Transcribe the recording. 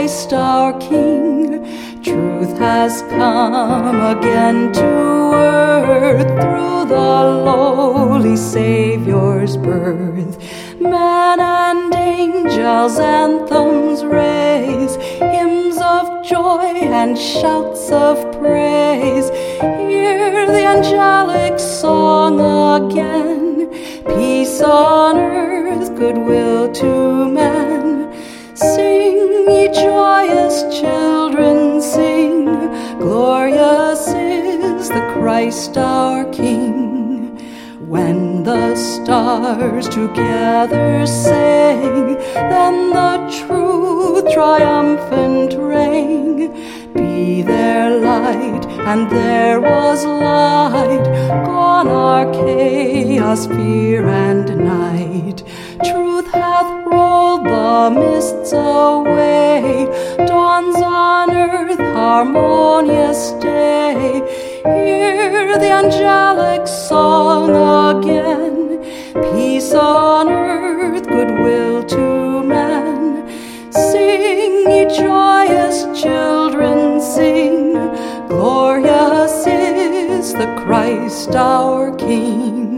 Christ our King. Truth has come again to earth through the lowly Savior's birth. Man and angels anthems raise, hymns of joy and shouts of praise. Hear the angelic song again, peace on earth, goodwill to men. Sing, ye joyous children, sing, glorious is the Christ our King. When the stars together sang, then the truth triumphant rang. Be there light, and there was light, gone are chaos, fear, and night. Truth hath rolled the mists away, dawns on earth harmonious day. Hear the angelic song again, peace on earth, goodwill to men. Sing, ye joyous children, sing, glorious is the Christ our King.